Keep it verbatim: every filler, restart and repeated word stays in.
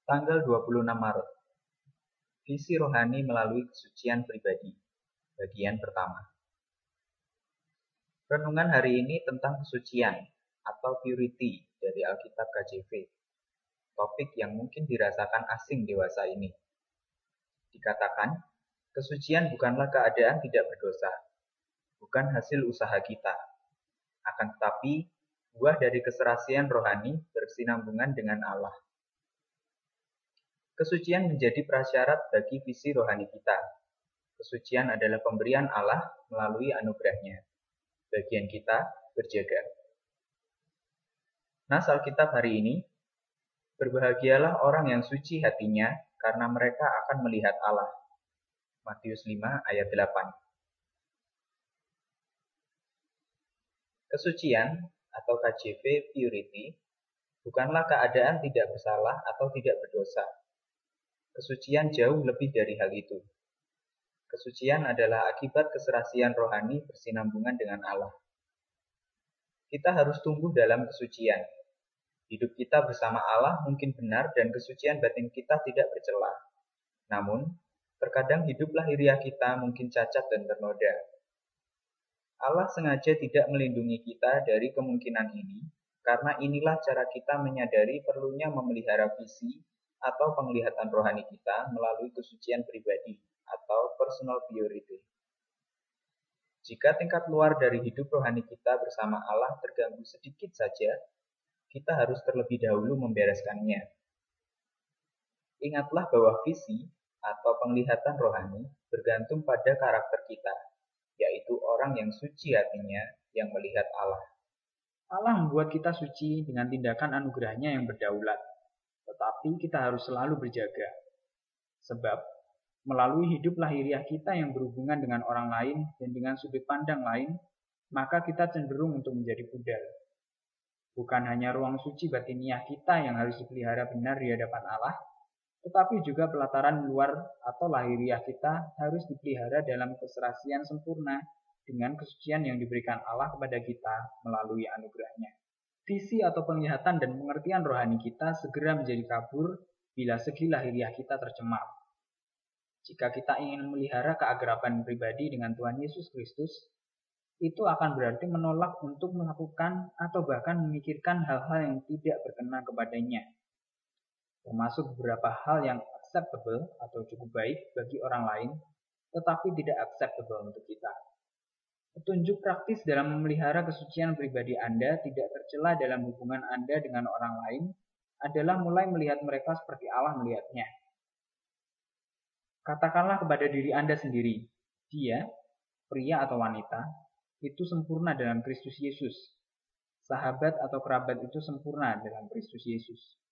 Tanggal dua puluh enam Maret. Visi rohani melalui kesucian pribadi. Bagian pertama. Renungan hari ini tentang kesucian atau purity dari Alkitab K J V. Topik yang mungkin dirasakan asing dewasa ini. Dikatakan, kesucian bukanlah keadaan tidak berdosa, bukan hasil usaha kita. Akan tetapi, buah dari keserasian rohani bersinambungan dengan Allah. Kesucian menjadi prasyarat bagi visi rohani kita. Kesucian adalah pemberian Allah melalui anugerahnya. Bagian kita berjaga. Nas Alkitab hari ini, berbahagialah orang yang suci hatinya karena mereka akan melihat Allah. Matius lima ayat delapan. Kesucian atau K J V purity bukanlah keadaan tidak bersalah atau tidak berdosa. Kesucian jauh lebih dari hal itu. Kesucian adalah akibat keserasian rohani bersinambungan dengan Allah. Kita harus tumbuh dalam kesucian. Hidup kita bersama Allah mungkin benar dan kesucian batin kita tidak bercela. Namun, terkadang hidup lahiriah kita mungkin cacat dan ternoda. Allah sengaja tidak melindungi kita dari kemungkinan ini, karena inilah cara kita menyadari perlunya memelihara visi atau penglihatan rohani kita melalui kesucian pribadi atau personal purity. Jika tingkat luar dari hidup rohani kita bersama Allah terganggu sedikit saja, kita harus terlebih dahulu membereskannya. Ingatlah bahwa visi atau penglihatan rohani bergantung pada karakter kita, yaitu orang yang suci hatinya yang melihat Allah. Allah membuat kita suci dengan tindakan anugerahnya yang berdaulat. Tetapi kita harus selalu berjaga. Sebab, melalui hidup lahiriah kita yang berhubungan dengan orang lain dan dengan sudut pandang lain, maka kita cenderung untuk menjadi pudar. Bukan hanya ruang suci batiniah kita yang harus dipelihara benar di hadapan Allah, tetapi juga pelataran luar atau lahiriah kita harus dipelihara dalam keserasian sempurna dengan kesucian yang diberikan Allah kepada kita melalui anugerahnya. Visi atau penglihatan dan pengertian rohani kita segera menjadi kabur bila segi lahiriah kita tercemar. Jika kita ingin memelihara keakraban pribadi dengan Tuhan Yesus Kristus, itu akan berarti menolak untuk melakukan atau bahkan memikirkan hal-hal yang tidak berkenan kepadanya, termasuk beberapa hal yang acceptable atau cukup baik bagi orang lain, tetapi tidak acceptable untuk kita. Petunjuk praktis dalam memelihara kesucian pribadi Anda tidak tercela dalam hubungan Anda dengan orang lain adalah mulai melihat mereka seperti Allah melihatnya. Katakanlah kepada diri Anda sendiri, dia, pria atau wanita, itu sempurna dalam Kristus Yesus. Sahabat atau kerabat itu sempurna dalam Kristus Yesus.